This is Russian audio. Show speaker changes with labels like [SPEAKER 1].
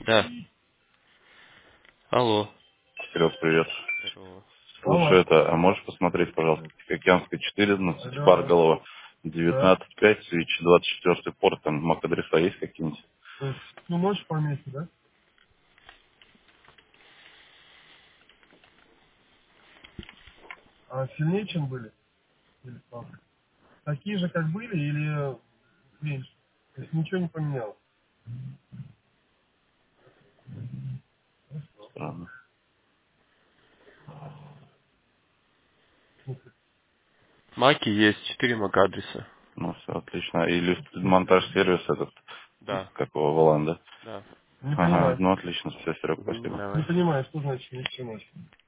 [SPEAKER 1] Да. Алло.
[SPEAKER 2] Серег, привет.
[SPEAKER 1] Здорово.
[SPEAKER 2] Слушай, а можешь посмотреть, пожалуйста, Тихоокеанская 14, Барголова,
[SPEAKER 1] Да.
[SPEAKER 2] 19.5, Свич, 24 порт, там MAC-адреса есть какие-нибудь?
[SPEAKER 1] То есть, ну, ночь по месте, да? А сильнее, чем были? Или слабые? Такие же, как были, или меньше? То есть ничего не поменялось? Хорошо.
[SPEAKER 2] Странно.
[SPEAKER 1] Маки есть, 4 мак-адреса.
[SPEAKER 2] Ну, все, отлично. И
[SPEAKER 1] В смысле?
[SPEAKER 2] монтаж-сервис этот,
[SPEAKER 1] Да,
[SPEAKER 2] какого, Воланда?
[SPEAKER 1] да.
[SPEAKER 2] Ага, ну отлично, все, Серег,
[SPEAKER 1] Мгм,
[SPEAKER 2] спасибо.
[SPEAKER 1] давай. Не понимаю, что значит не всю ночь?